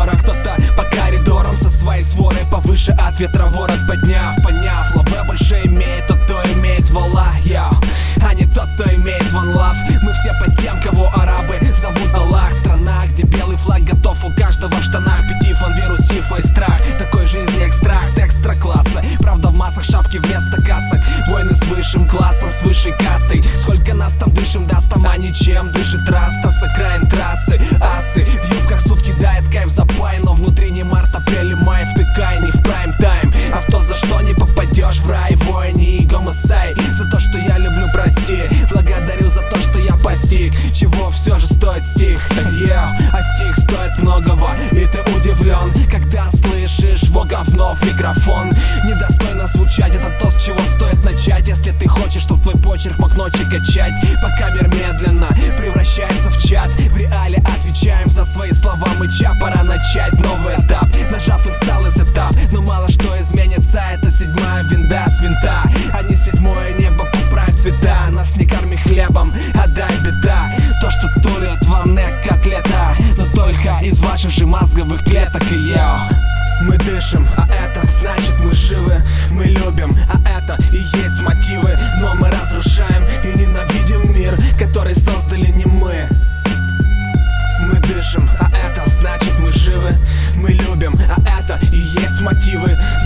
разговорах. Кто-то по коридорам со своей сворой повыше от ветра ворот подняв. Поняв, лаве больше имеет тот, кто имеет вала, а не тот, кто имеет one love. Мы все под тем, кого арабы зовут Аллах. Страна, где белый флаг готов у каждого в штанах. Пятифон, вирус, тифа и страх. Такой жизни экстракт экстра-класса. Правда в массах, шапки вместо касок. Войны с высшим классом, с высшей кастой. Сколько нас там дышим, даст там, а ничем. Дышит раста с окраин трассы. Асы в юбках сутки дает кайф запай. Но внутри не март, апрель и май. Втыкай не в прайм-тайм. А в то, за что не попадешь в рай. Войне и гомосай. За то, что я люблю, прости. Благодарю за то, что я постиг. Чего все же стоит стих. А стих стоит многого. И ты удивлен, когда слышишь во говно в микрофон. Недостойно звучать, это то, с чего стоит начать. Если ты хочешь, чтоб твой почерк мог ночи качать. Пока мир медленно превращается в чат. В реале отвечаем за свои слова мыча. Пора начать новый этап. Нажав инсталл и сетап. Но мало что изменится, это седьмая винда с винта. А не седьмое небо, поправь цвета. Нас не корми хлебом, отдай беда. То, что турят вам не котлета. Но только из ваших же мозговых клеток. И мы дышим, а это значит мы живы. Мы любим, а это и есть мотивы. Но мы разрушаем и ненавидим мир, который создали не мы. Мы дышим, а это значит мы живы. Мы любим, а это и есть мотивы.